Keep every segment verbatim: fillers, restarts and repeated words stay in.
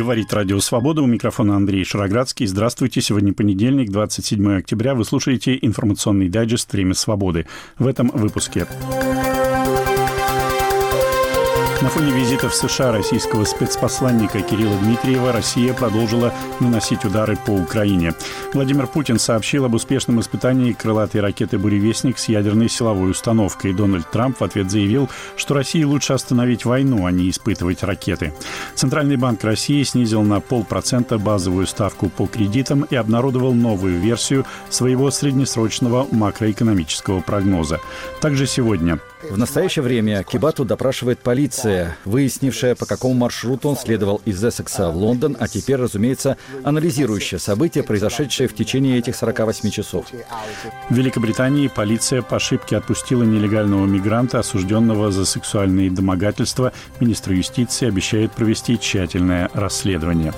Говорит Радио Свобода. У микрофона Андрей Шароградский. Здравствуйте. Сегодня понедельник, двадцать седьмое октября. Вы слушаете информационный дайджест «Время свободы». В этом выпуске. На фоне визита в США российского спецпосланника Кирилла Дмитриева Россия продолжила наносить удары по Украине. Владимир Путин сообщил об успешном испытании крылатой ракеты «Буревестник» с ядерной силовой установкой. Дональд Трамп в ответ заявил, что России лучше остановить войну, а не испытывать ракеты. Центральный банк России снизил на полпроцента базовую ставку по кредитам и обнародовал новую версию своего среднесрочного макроэкономического прогноза. Также сегодня... В настоящее время Кибату допрашивает полиция, выяснившая, по какому маршруту он следовал из Эссекса в Лондон, а теперь, разумеется, анализирующая события, произошедшие в течение этих сорока восьми часов. В Великобритании полиция по ошибке отпустила нелегального мигранта, осужденного за сексуальные домогательства. Министр юстиции обещает провести тщательное расследование.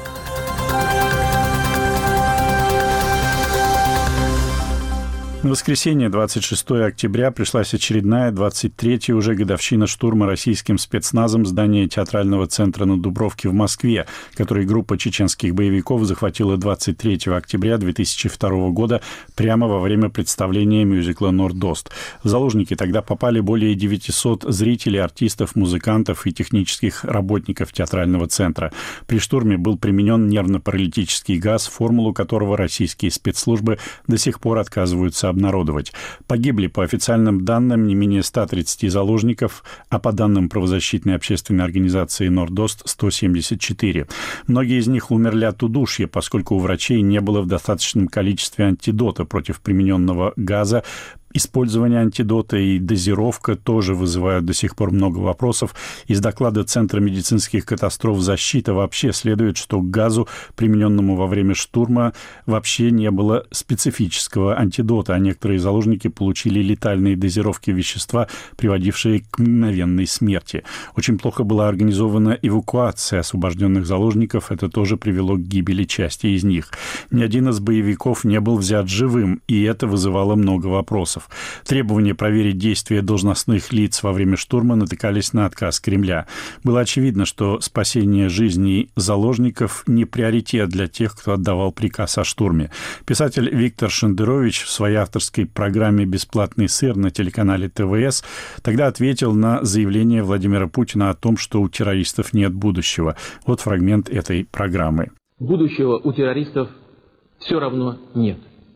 В воскресенье, двадцать шестое октября, пришлась очередная, двадцать третья уже годовщина штурма российским спецназом здания театрального центра на Дубровке в Москве, который группа чеченских боевиков захватила двадцать третьего октября две тысячи второго года прямо во время представления мюзикла «Нордост». В заложники тогда попали более девятисот зрителей, артистов, музыкантов и технических работников театрального центра. При штурме был применен нервно-паралитический газ, формулу которого российские спецслужбы до сих пор отказываются обнародовать. Погибли, по официальным данным, не менее ста тридцати заложников, а по данным правозащитной общественной организации «Нордост» сто семьдесят четыре. Многие из них умерли от удушья, поскольку у врачей не было в достаточном количестве антидота против примененного газа. Использование антидота и дозировка тоже вызывают до сих пор много вопросов. Из доклада Центра медицинских катастроф «Защита» вообще следует, что к газу, примененному во время штурма, вообще не было специфического антидота, а некоторые заложники получили летальные дозировки вещества, приводившие к мгновенной смерти. Очень плохо была организована эвакуация освобожденных заложников, это тоже привело к гибели части из них. Ни один из боевиков не был взят живым, и это вызывало много вопросов. Требования проверить действия должностных лиц во время штурма натыкались на отказ Кремля. Было очевидно, что спасение жизней заложников не приоритет для тех, кто отдавал приказ о штурме. Писатель Виктор Шендерович в своей авторской программе «Бесплатный сыр» на телеканале тэ вэ эс тогда ответил на заявление Владимира Путина о том, что у террористов нет будущего. Вот фрагмент этой программы. Будущего у террористов все равно нет.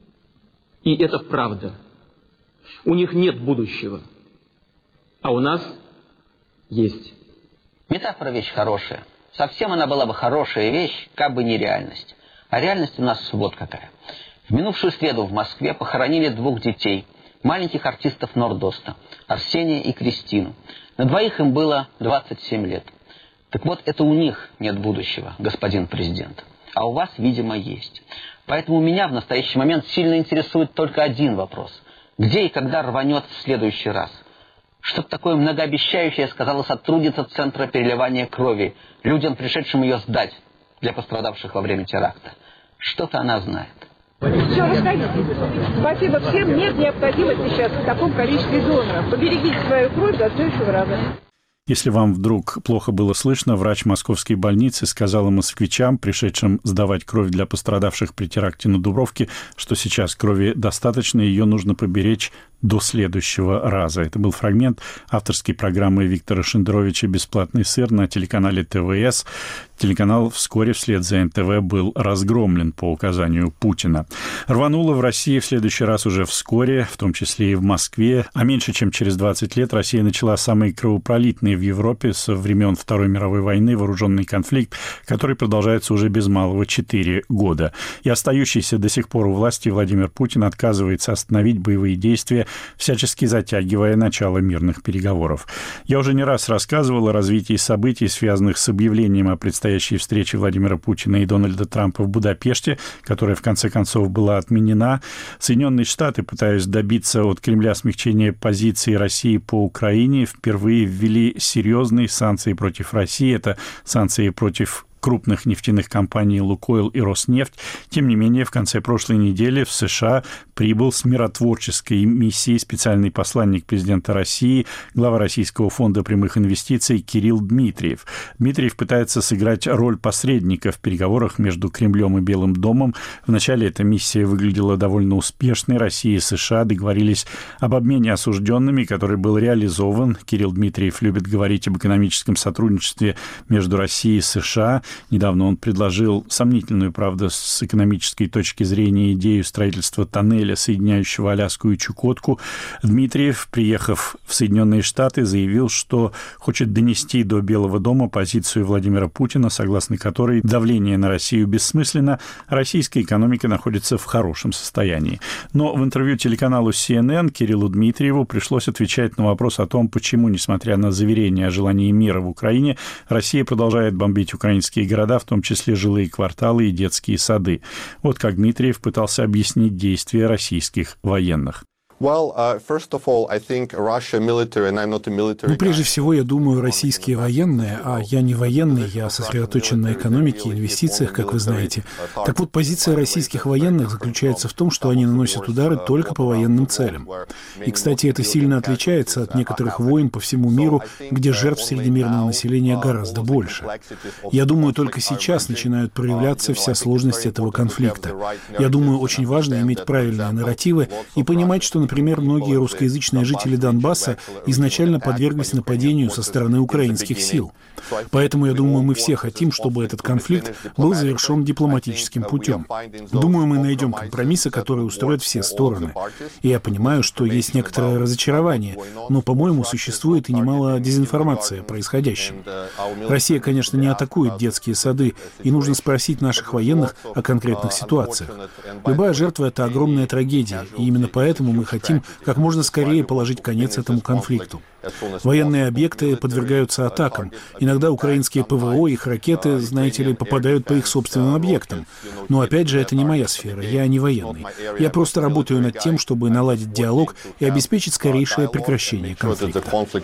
И это правда. У них нет будущего, а у нас есть. Метафора вещь хорошая. Совсем она была бы хорошая вещь, как бы не реальность. А реальность у нас вот какая. В минувшую среду в Москве похоронили двух детей, маленьких артистов Нордоста, Арсения и Кристину. На двоих им было двадцать семь лет. Так вот, это у них нет будущего, господин президент. А у вас, видимо, есть. Поэтому меня в настоящий момент сильно интересует только один вопрос. Где и когда рванет в следующий раз? Что-то такое многообещающее сказала сотрудница Центра переливания крови людям, пришедшим ее сдать для пострадавших во время теракта. Что-то она знает. Все, расходитесь. Спасибо всем. Нет необходимости сейчас в таком количестве доноров. Поберегите свою кровь до следующего раза. Если вам вдруг плохо было слышно, врач московской больницы сказала москвичам, пришедшим сдавать кровь для пострадавших при теракте на Дубровке, что сейчас крови достаточно, ее нужно поберечь до следующего раза. Это был фрагмент авторской программы Виктора Шендеровича «Бесплатный сыр» на телеканале тэ вэ эс. Телеканал вскоре вслед за эн тэ вэ был разгромлен по указанию Путина. Рвануло в России в следующий раз уже вскоре, в том числе и в Москве. А меньше чем через двадцать лет Россия начала самый кровопролитный в Европе со времен Второй мировой войны вооруженный конфликт, который продолжается уже без малого четыре года. И остающийся до сих пор у власти Владимир Путин отказывается остановить боевые действия, всячески затягивая начало мирных переговоров. Я уже не раз рассказывал о развитии событий, связанных с объявлением о предстоящей встрече Владимира Путина и Дональда Трампа в Будапеште, которая в конце концов была отменена. Соединенные Штаты, пытаясь добиться от Кремля смягчения позиции России по Украине, впервые ввели серьезные санкции против России. Это санкции против крупных нефтяных компаний «Лукойл» и «Роснефть». Тем не менее, в конце прошлой недели в США прибыл с миротворческой миссией специальный посланник президента России, глава Российского фонда прямых инвестиций Кирилл Дмитриев. Дмитриев пытается сыграть роль посредника в переговорах между Кремлем и Белым домом. Вначале эта миссия выглядела довольно успешной. Россия и США договорились об обмене осужденными, который был реализован. Кирилл Дмитриев любит говорить об экономическом сотрудничестве между Россией и США. Недавно он предложил сомнительную, правда, с экономической точки зрения идею строительства тоннеля, соединяющего Аляску и Чукотку. Дмитриев, приехав в Соединенные Штаты, заявил, что хочет донести до Белого дома позицию Владимира Путина, согласно которой давление на Россию бессмысленно, а российская экономика находится в хорошем состоянии. Но в интервью телеканалу си эн эн Кириллу Дмитриеву пришлось отвечать на вопрос о том, почему, несмотря на заверения о желании мира в Украине, Россия продолжает бомбить украинские города, в том числе жилые кварталы и детские сады. Вот как Дмитриев пытался объяснить действия российских военных. Ну, прежде всего, я думаю, российские военные, а я не военный, я сосредоточен на экономике и инвестициях, как вы знаете. Так вот, позиция российских военных заключается в том, что они наносят удары только по военным целям. И, кстати, это сильно отличается от некоторых войн по всему миру, где жертв среди мирного населения гораздо больше. Я думаю, только сейчас начинают проявляться вся сложность этого конфликта. Я думаю, очень важно иметь правильные нарративы и понимать, что, например, многие русскоязычные жители Донбасса изначально подверглись нападению со стороны украинских сил. Поэтому, я думаю, мы все хотим, чтобы этот конфликт был завершен дипломатическим путем. Думаю, мы найдем компромиссы, которые устроят все стороны. И я понимаю, что есть некоторое разочарование, но, по-моему, существует и немало дезинформации о происходящем. Россия, конечно, не атакует детские сады, и нужно спросить наших военных о конкретных ситуациях. Любая жертва — это огромная трагедия, и именно поэтому мы хотим как можно скорее положить конец этому конфликту. Военные объекты подвергаются атакам. Иногда украинские ПВО, их ракеты, знаете ли, попадают по их собственным объектам. Но опять же, это не моя сфера, я не военный. Я просто работаю над тем, чтобы наладить диалог и обеспечить скорейшее прекращение конфликта.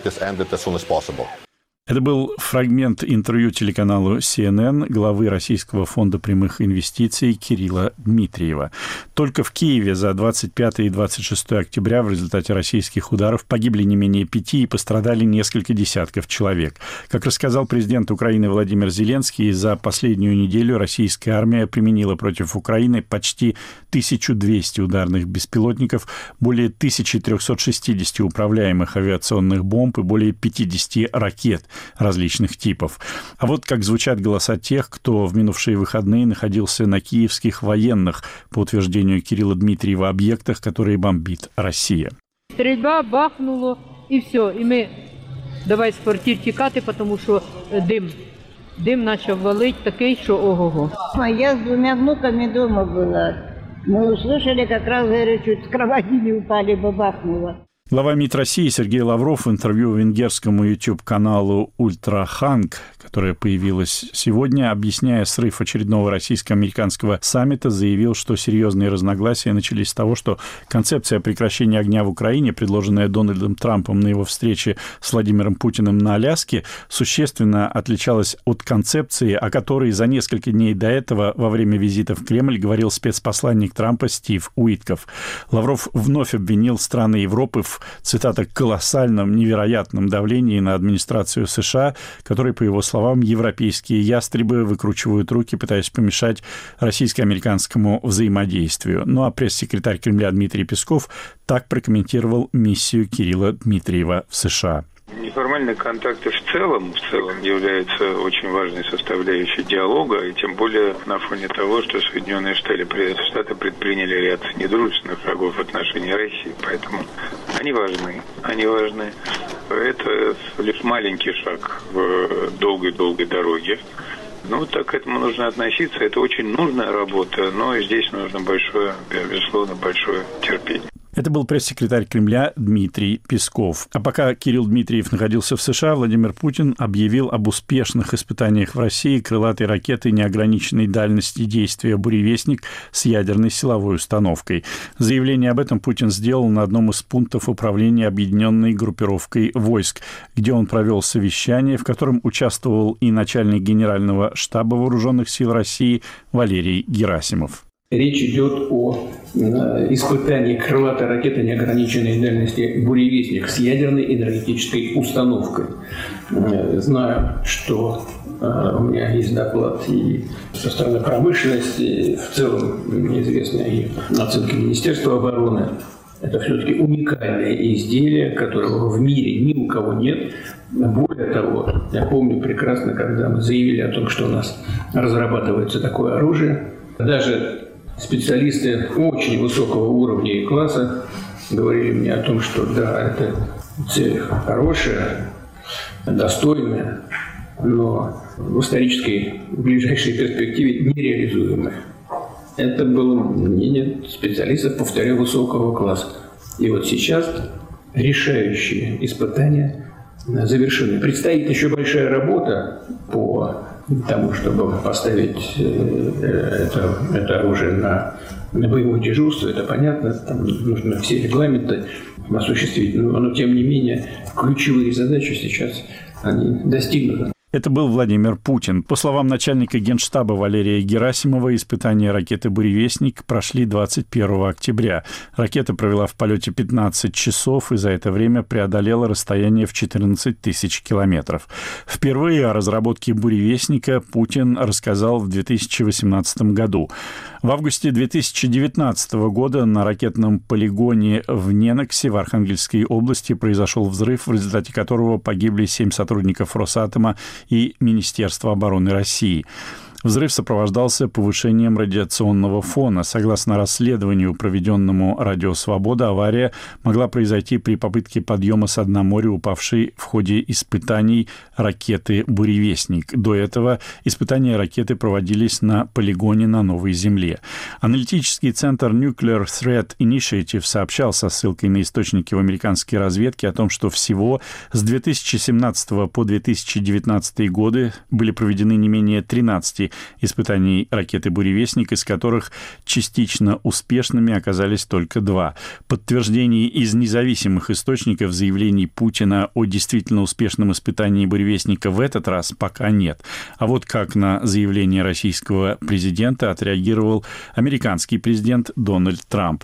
Это был фрагмент интервью телеканалу си эн эн главы Российского фонда прямых инвестиций Кирилла Дмитриева. Только в Киеве за двадцать пятое и двадцать шестое октября в результате российских ударов погибли не менее пяти и пострадали несколько десятков человек. Как рассказал президент Украины Владимир Зеленский, за последнюю неделю российская армия применила против Украины почти тысячу двести ударных беспилотников, более тысяча триста шестьдесят управляемых авиационных бомб и более пятьдесят ракет различных типов. А вот как звучат голоса тех, кто в минувшие выходные находился на киевских военных, по утверждению Кирилла Дмитриева, объектах, которые бомбит Россия. Стрельба, бахнуло, и все. И мы давай з квартир тікати, тому що дим. Дим почав валить такий, що ого-го. Я с двумя внуками дома была. Мы услышали, как раз, говорю, чуть с кровати не упали, бабахнуло. Глава МИД России Сергей Лавров в интервью венгерскому YouTube-каналу «Ультраханг», которое появилось сегодня, объясняя срыв очередного российско-американского саммита, заявил, что серьезные разногласия начались с того, что концепция прекращения огня в Украине, предложенная Дональдом Трампом на его встрече с Владимиром Путиным на Аляске, существенно отличалась от концепции, о которой за несколько дней до этого во время визита в Кремль говорил спецпосланник Трампа Стив Уитков. Лавров вновь обвинил страны Европы в, цитата, «колоссальном, невероятном давлении на администрацию США», который, по его словам, европейские ястребы выкручивают руки, пытаясь помешать российско-американскому взаимодействию. Ну а пресс-секретарь Кремля Дмитрий Песков так прокомментировал миссию Кирилла Дмитриева в США. Неформальные контакты в целом, в целом являются очень важной составляющей диалога, и тем более на фоне того, что Соединенные Штаты, Штаты предприняли ряд недружественных шагов в отношении России. Поэтому они важны, они важны. Это лишь маленький шаг в долгой-долгой дороге. Ну, так к этому нужно относиться. Это очень нужная работа, но здесь нужно большое, безусловно, большое терпение. Это был пресс-секретарь Кремля Дмитрий Песков. А пока Кирилл Дмитриев находился в США, Владимир Путин объявил об успешных испытаниях в России крылатой ракеты неограниченной дальности действия «Буревестник» с ядерной силовой установкой. Заявление об этом Путин сделал на одном из пунктов управления объединенной группировкой войск, где он провел совещание, в котором участвовал и начальник Генерального штаба Вооруженных сил России Валерий Герасимов. Речь идет о испытании крылатой ракеты неограниченной дальности «Буревестник» с ядерной энергетической установкой. Знаю, что у меня есть доклад и со стороны промышленности, и в целом мне известны и оценки Министерства обороны. Это все-таки уникальное изделие, которого в мире ни у кого нет. Более того, я помню прекрасно, когда мы заявили о том, что у нас разрабатывается такое оружие, даже специалисты очень высокого уровня и класса говорили мне о том, что да, это цель хорошая, достойная, но в исторической ближайшей перспективе нереализуемая. Это было мнение специалистов, повторяю, высокого класса. И вот сейчас решающие испытания завершены. Предстоит еще большая работа по тому, чтобы поставить это, это оружие на, на боевое дежурство. Это понятно, там нужно все регламенты осуществить. Но, но тем не менее, ключевые задачи сейчас они достигнуты. Это был Владимир Путин. По словам начальника Генштаба Валерия Герасимова, испытания ракеты «Буревестник» прошли двадцать первого октября. Ракета провела в полете пятнадцать часов и за это время преодолела расстояние в четырнадцать тысяч километров. Впервые о разработке «Буревестника» Путин рассказал в две тысячи восемнадцатом году. В августе две тысячи девятнадцатого года на ракетном полигоне в Неноксе в Архангельской области произошел взрыв, в результате которого погибли семь сотрудников Росатома и Министерства обороны России. Взрыв сопровождался повышением радиационного фона. Согласно расследованию, проведенному «Радио Свобода», авария могла произойти при попытке подъема со дна моря, упавшей в ходе испытаний ракеты «Буревестник». До этого испытания ракеты проводились на полигоне на Новой Земле. Аналитический центр Nuclear Threat Initiative сообщал со ссылкой на источники в американской разведке о том, что всего с две тысячи семнадцатого по две тысячи девятнадцатый годы были проведены не менее тринадцати испытаний ракеты «Буревестник», из которых частично успешными оказались только два. Подтверждений из независимых источников заявлений Путина о действительно успешном испытании «Буревестника» в этот раз пока нет. А вот как на заявление российского президента отреагировал американский президент Дональд Трамп.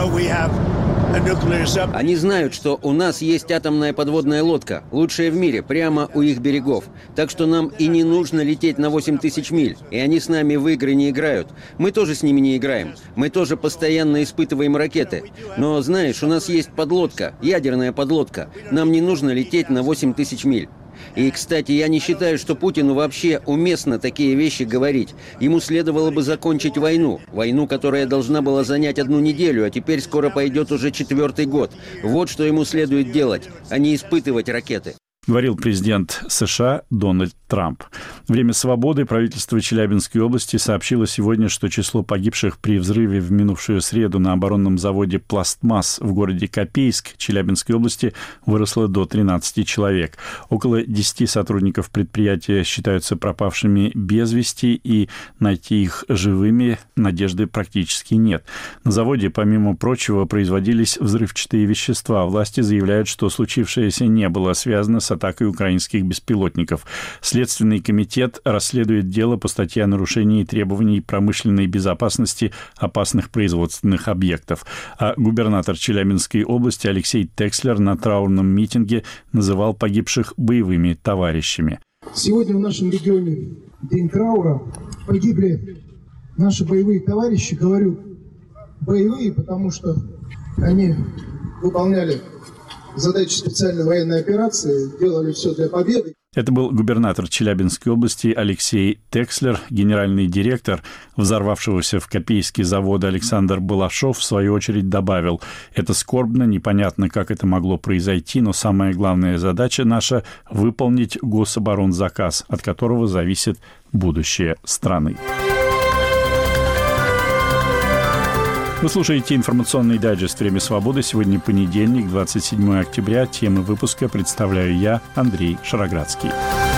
Они знают, что у нас есть атомная подводная лодка, лучшая в мире, прямо у их берегов. Так что нам и не нужно лететь на восемь тысяч миль. И они с нами в игры не играют. Мы тоже с ними не играем. Мы тоже постоянно испытываем ракеты. Но, знаешь, у нас есть подлодка, ядерная подлодка. Нам не нужно лететь на восемь тысяч миль. И, кстати, я не считаю, что Путину вообще уместно такие вещи говорить. Ему следовало бы закончить войну. Войну, которая должна была занять одну неделю, а теперь скоро пойдет уже четвертый год. Вот что ему следует делать, а не испытывать ракеты. Говорил президент США Дональд Трамп. Время свободы. Правительство Челябинской области сообщило сегодня, что число погибших при взрыве в минувшую среду на оборонном заводе «Пластмасс» в городе Копейск Челябинской области выросло до тринадцати человек. Около десяти сотрудников предприятия считаются пропавшими без вести, и найти их живыми надежды практически нет. На заводе, помимо прочего, производились взрывчатые вещества. Власти заявляют, что случившееся не было связано с атакой украинских беспилотников. Следственный комитет расследует дело по статье о нарушении требований промышленной безопасности опасных производственных объектов. А губернатор Челябинской области Алексей Текслер на траурном митинге называл погибших боевыми товарищами. Сегодня в нашем регионе день траура. Погибли наши боевые товарищи. Говорю боевые, потому что они выполняли задачи специальной военной операции, делали все для победы. Это был губернатор Челябинской области Алексей Текслер. Генеральный директор взорвавшегося в Копейске завода Александр Балашов в свою очередь добавил: «Это скорбно, непонятно, как это могло произойти, но самая главная задача наша – выполнить гособоронзаказ, от которого зависит будущее страны». Вы слушаете информационный дайджест «Время свободы». Сегодня понедельник, двадцать седьмое октября. Темы выпуска представляю я, Андрей Шароградский.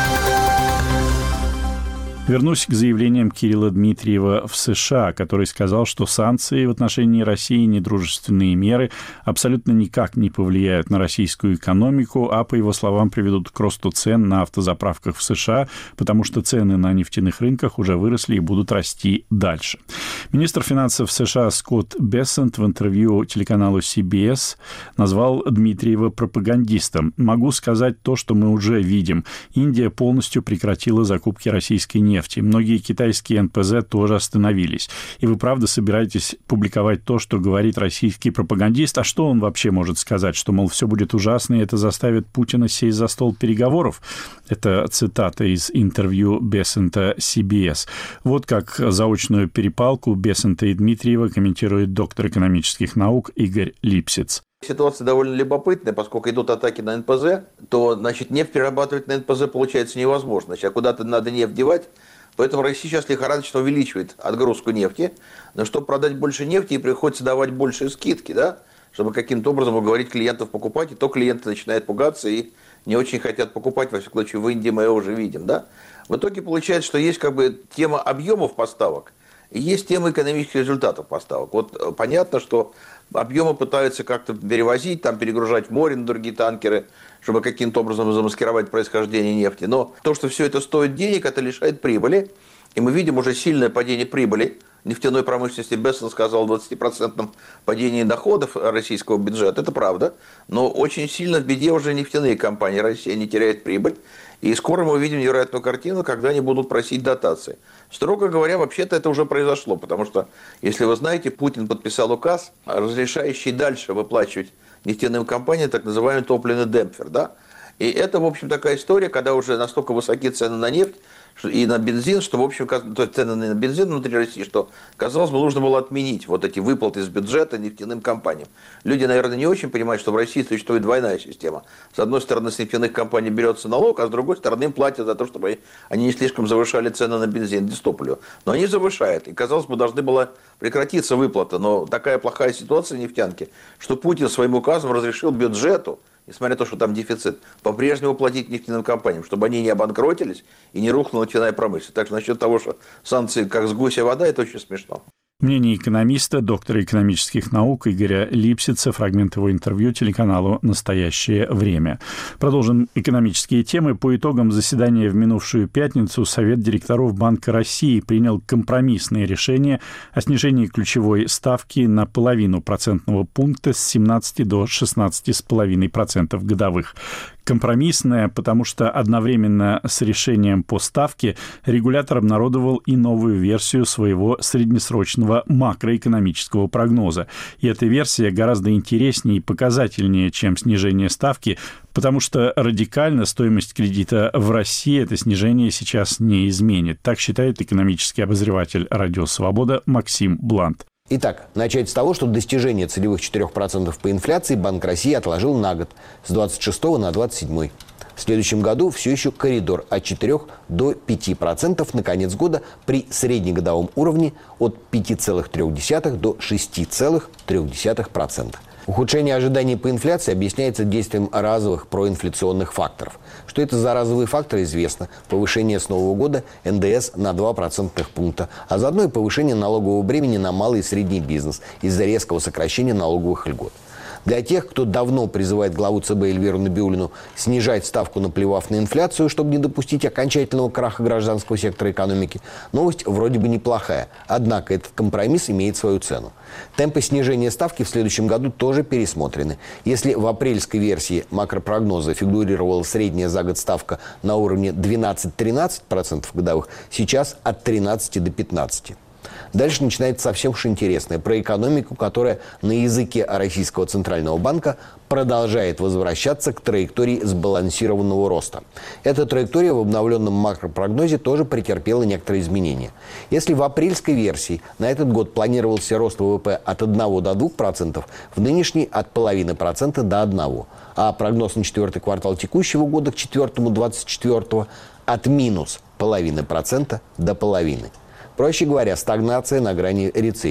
Вернусь к заявлениям Кирилла Дмитриева в США, который сказал, что санкции в отношении России, недружественные меры абсолютно никак не повлияют на российскую экономику, а, по его словам, приведут к росту цен на автозаправках в США, потому что цены на нефтяных рынках уже выросли и будут расти дальше. Министр финансов США Скотт Бессент в интервью телеканалу си би эс назвал Дмитриева пропагандистом. «Могу сказать то, что мы уже видим. Индия полностью прекратила закупки российской нефти. Многие китайские эн пэ зэ тоже остановились. И вы правда собираетесь публиковать то, что говорит российский пропагандист? А что он вообще может сказать? Что, мол, все будет ужасно, и это заставит Путина сесть за стол переговоров?» Это цитата из интервью Бессента си би эс. Вот как заочную перепалку Бессента и Дмитриева комментирует доктор экономических наук Игорь Липсиц. Ситуация довольно любопытная, поскольку идут атаки на эн пэ зэ, то, значит, нефть перерабатывать на эн пэ зэ получается невозможно. Значит, а куда-то надо нефть девать, поэтому Россия сейчас лихорадочно увеличивает отгрузку нефти. Но чтобы продать больше нефти, ей приходится давать большие скидки, да, чтобы каким-то образом уговорить клиентов покупать, и то клиенты начинают пугаться и не очень хотят покупать, во всяком случае, в Индии мы его уже видим, да. В итоге получается, что есть как бы тема объемов поставок, и есть тема экономических результатов поставок. Вот понятно, что объемы пытаются как-то перевозить, там перегружать в море на другие танкеры, чтобы каким-то образом замаскировать происхождение нефти. Но то, что все это стоит денег, это лишает прибыли. И мы видим уже сильное падение прибыли нефтяной промышленности. Бессент сказал о двадцатипроцентном падении доходов российского бюджета. Это правда. Но очень сильно в беде уже нефтяные компании. Россия не теряет прибыль. И скоро мы увидим невероятную картину, когда они будут просить дотации. Строго говоря, вообще-то это уже произошло. Потому что, если вы знаете, Путин подписал указ, разрешающий дальше выплачивать нефтяным компаниям так называемый топливный демпфер. Да? И это, в общем, такая история, когда уже настолько высоки цены на нефть и на бензин, что, в общем, то есть цены на бензин внутри России, что, казалось бы, нужно было отменить вот эти выплаты из бюджета нефтяным компаниям. Люди, наверное, не очень понимают, что в России существует двойная система. С одной стороны, с нефтяных компаний берется налог, а с другой стороны, им платят за то, чтобы они не слишком завышали цены на бензин, дистопливо. Но они завышают, и, казалось бы, должны была прекратиться выплата. Но такая плохая ситуация в нефтянке, что Путин своим указом разрешил бюджету, несмотря на то, что там дефицит, по-прежнему платить нефтяным компаниям, чтобы они не обанкротились и не рухнула нефтяная промышленность. Так что насчет того, что санкции как с гуся вода, это очень смешно. Мнение экономиста, доктора экономических наук Игоря Липсица, фрагмент его интервью телеканалу «Настоящее время». Продолжим экономические темы. По итогам заседания в минувшую пятницу Совет директоров Банка России принял компромиссное решение о снижении ключевой ставки на половину процентного пункта с семнадцати до шестнадцати целых пяти десятых процента годовых. Компромиссное, потому что одновременно с решением по ставке регулятор обнародовал и новую версию своего среднесрочного макроэкономического прогноза. И эта версия гораздо интереснее и показательнее, чем снижение ставки, потому что радикально стоимость кредита в России это снижение сейчас не изменит. Так считает экономический обозреватель «Радио Свобода» Максим Блант. Итак, начать с того, что достижение целевых четырёх процентов по инфляции Банк России отложил на год, с двадцать шестого на двадцать седьмой. В следующем году все еще коридор от четырёх до пяти процентов на конец года при среднегодовом уровне от пяти целых трёх десятых до шести целых трёх десятых процента. Ухудшение ожиданий по инфляции объясняется действием разовых проинфляционных факторов. Что это за разовые факторы, известно. Повышение с нового года эн дэ эс на два процентных пункта, а заодно и повышение налогового бремени на малый и средний бизнес из-за резкого сокращения налоговых льгот. Для тех, кто давно призывает главу цэ бэ Эльвиру Набиуллину снижать ставку, наплевав на инфляцию, чтобы не допустить окончательного краха гражданского сектора экономики, новость вроде бы неплохая. Однако этот компромисс имеет свою цену. Темпы снижения ставки в следующем году тоже пересмотрены. Если в апрельской версии макропрогноза фигурировала средняя за год ставка на уровне двенадцать-тринадцать процентов годовых, сейчас от тринадцати до пятнадцати процентов. Дальше начинается совсем уж интересное про экономику, которая на языке Российского Центрального банка продолжает возвращаться к траектории сбалансированного роста. Эта траектория в обновленном макропрогнозе тоже претерпела некоторые изменения. Если в апрельской версии на этот год планировался рост вэ вэ пэ от одного до двух процентов, в нынешней от половины процента до одного. А прогноз на четвертый квартал текущего года к четвертому двадцать четвёртого от минус половины процента до половины. Проще говоря, стагнация на грани рецессии.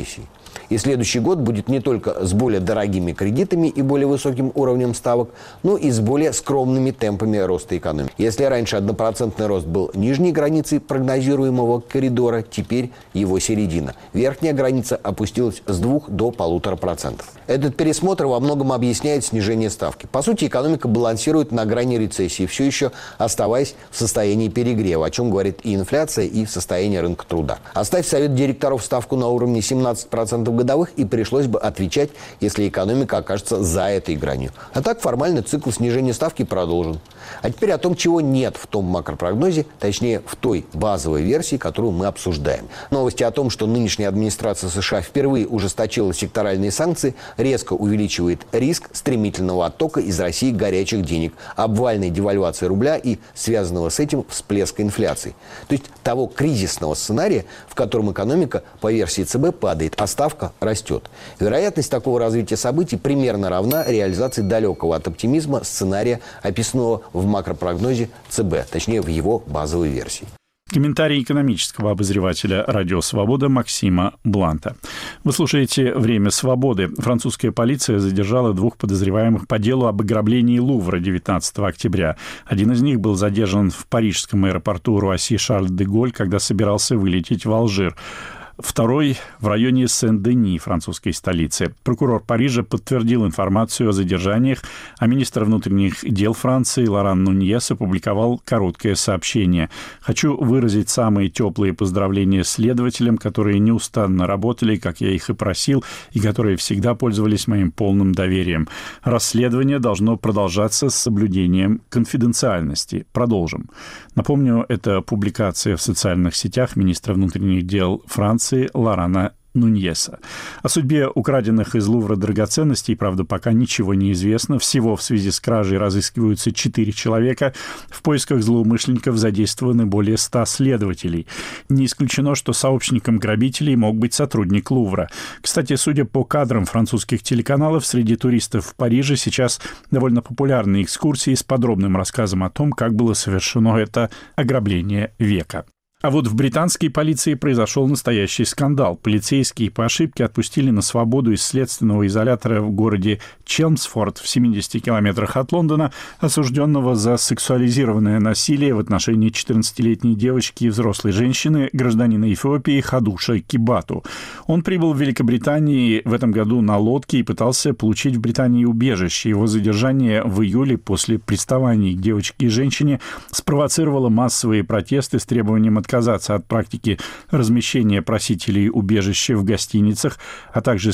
И следующий год будет не только с более дорогими кредитами и более высоким уровнем ставок, но и с более скромными темпами роста экономики. Если раньше однопроцентный рост был нижней границей прогнозируемого коридора, теперь его середина. Верхняя граница опустилась с двух до полутора процентов. Этот пересмотр во многом объясняет снижение ставки. По сути, экономика балансирует на грани рецессии, все еще оставаясь в состоянии перегрева, о чем говорит и инфляция, и состояние рынка труда. Оставь совет директоров ставку на уровне семнадцать процентов годовых, и пришлось бы отвечать, если экономика окажется за этой гранью. А так формально цикл снижения ставки продолжен. А теперь о том, чего нет в том макропрогнозе, точнее в той базовой версии, которую мы обсуждаем. Новости о том, что нынешняя администрация США впервые ужесточила секторальные санкции, резко увеличивает риск стремительного оттока из России горячих денег, обвальной девальвации рубля и связанного с этим всплеска инфляции. То есть того кризисного сценария, в котором экономика по версии ЦБ падает, а ставка растет. Вероятность такого развития событий примерно равна реализации далекого от оптимизма сценария, описанного в макропрогнозе ЦБ, точнее в его базовой версии. Комментарий экономического обозревателя «Радио Свобода» Максима Бланта. Вы слушаете «Время свободы». Французская полиция задержала двух подозреваемых по делу об ограблении Лувра девятнадцатого октября. Один из них был задержан в парижском аэропорту Руасси-Шарль-де-Голь, когда собирался вылететь в Алжир. Второй в районе Сен-Дени, французской столицы. Прокурор Парижа подтвердил информацию о задержаниях, а министр внутренних дел Франции Лоран Нуньес опубликовал короткое сообщение. «Хочу выразить самые теплые поздравления следователям, которые неустанно работали, как я их и просил, и которые всегда пользовались моим полным доверием. Расследование должно продолжаться с соблюдением конфиденциальности. Продолжим». Напомню, это публикация в социальных сетях министра внутренних дел Франции Лорана Нуньеса. О судьбе украденных из Лувра драгоценностей, правда, пока ничего не известно. Всего в связи с кражей разыскиваются четыре человека. В поисках злоумышленников задействованы более ста следователей. Не исключено, что сообщником грабителей мог быть сотрудник Лувра. Кстати, судя по кадрам французских телеканалов, среди туристов в Париже сейчас довольно популярны экскурсии с подробным рассказом о том, как было совершено это ограбление века. А вот в британской полиции произошел настоящий скандал. Полицейские по ошибке отпустили на свободу из следственного изолятора в городе Челмсфорд в семидесяти километрах от Лондона осужденного за сексуализированное насилие в отношении четырнадцатилетней девочки и взрослой женщины, гражданина Эфиопии Хадуша Кибату. Он прибыл в Великобритании в этом году на лодке и пытался получить в Британии убежище. Его задержание в июле после приставаний к девочке и женщине спровоцировало массовые протесты с требованием от отказаться от практики размещения просителей убежища в гостиницах, а также